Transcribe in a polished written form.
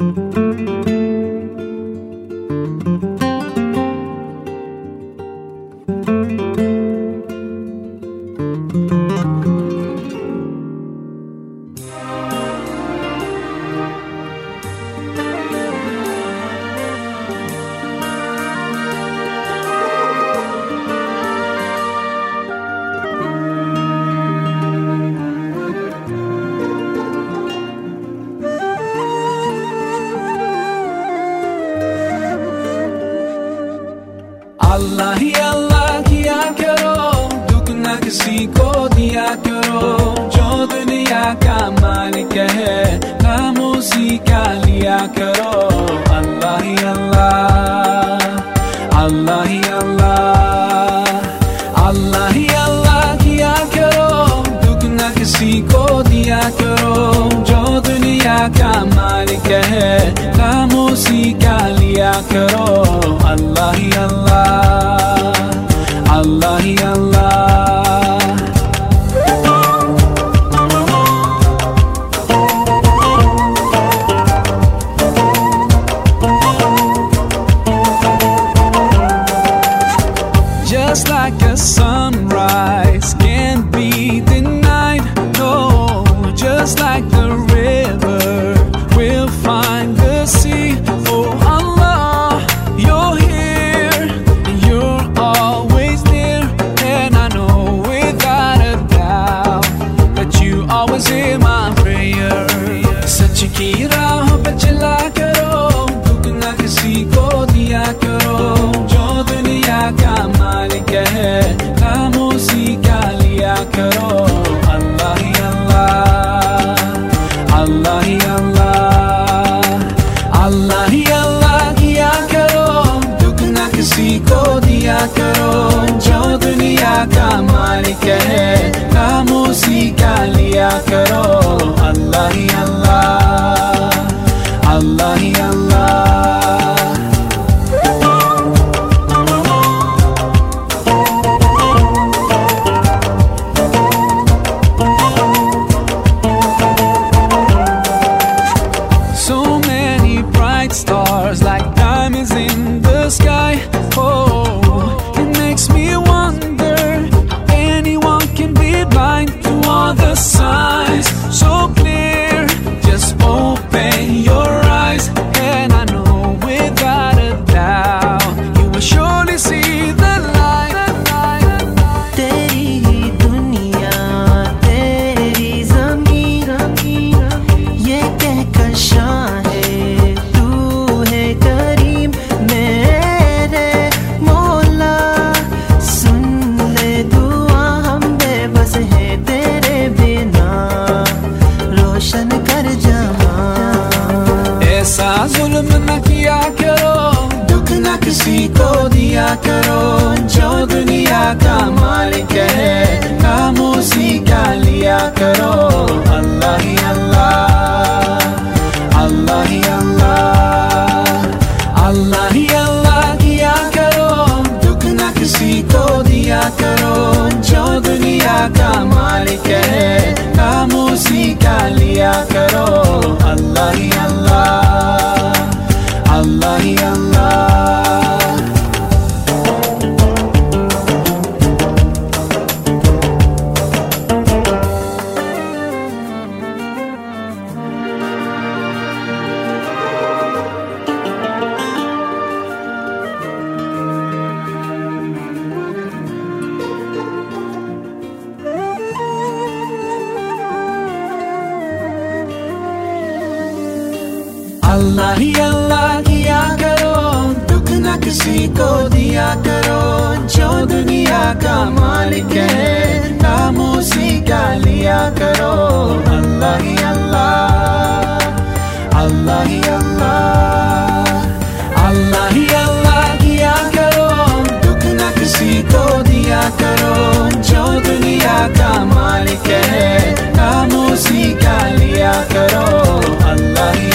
अल्लाह ही अल्लाह किया करो, दुख न किसी को दिया करो। जो दुनिया का मालिक है नाम उसी का लिया करो। अल्लाह ही अल्लाह, अल्लाह ही अल्लाह, अल्लाह ही अल्लाह किया करो, दुख न किसी को दिया करो। जो दुनिया का मालिक है नाम उसी का लिया करो। अल्लाह ही अल्लाह, अल्लाह ही अल्लाह। Just like a sunrise can't be denied, no. Just like the river will find the sea. Oh Allah, you're here, you're always near, and I know without a doubt that you always hear my prayer. सच की राह पे चला करो, दुख न किसी को दिया करो। जो दुनिया का मालिक है नाम उसी का लिया करो। अल्लाह ही अल्लाह, अल्लाह ही अल्लाह, अल्लाह ही अल्लाह किया करो, दुख न किसी को दिया करो। जो दुनिया का मालिक है नाम उसी का लिया करो। अल्लाह ही अल्लाह, अल्लाह ही अल्लाह। Stars like diamonds in the sky. Oh, it makes me wonder anyone can be blind to all the signs so clear. Just open your eyes and I know without a doubt you will surely see the light. तेरी दुनिया तेरी ज़मीन ये कहकर शान है करीम मेरे मौला। सुन ले दुआ हम बेबस है तेरे बिना, रोशन कर जमा। ऐसा जुल्म न किया करो, दुख न किसी को दिया करो। जो दुनिया का मालिक है नाम उसी का लिया करो। अल्लाह ही अल्लाह, अल्लाह ही अल्लाह, अल्लाह ही अल्लाह किया करो, दुख न किसी को दिया करो। जो दुनिया का मालिक है नाम उसी का लिया करो। अल्लाह ही अल्लाह, अल्लाह ही अल्लाह। अल्लाह ही अल्लाह किया करो, दुख न किसी को दिया करो। जो दुनिया का मालिक है नाम उसी का लिया करो। अल्लाह ही अल्लाह, अल्लाह ही अल्लाह, अल्लाह ही अल्लाह किया करो, दुख न किसी को दिया करो। जो दुनिया का मालिक है नाम उसी का लिया करो। अल्लाह ही